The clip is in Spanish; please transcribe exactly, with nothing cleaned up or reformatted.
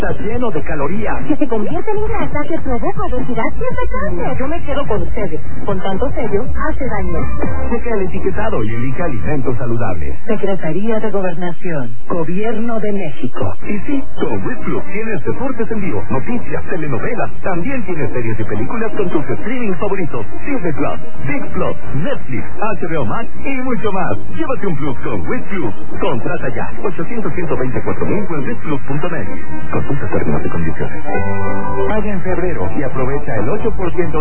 Está lleno de calorías. Que se convierte en grasa que provoca obesidad y cáncer. Yo me quedo con ustedes. Con tanto sello, hace daño. Cheque el etiquetado y elige alimentos saludables. Secretaría de Gobernación. Gobierno de México. Y sí, con Wit Plus tienes deportes en vivo, noticias, telenovelas. También tienes series y películas con tus streaming favoritos. Disney Plus, Big Plus, Netflix, H B O Max y mucho más. Llévate un Plus con Wit Plus. Contrata ya. ochocientos, ciento veinticuatro mil en wit plus punto net. Consulta términos y condiciones. Paga en febrero y aprovecha el ocho por ciento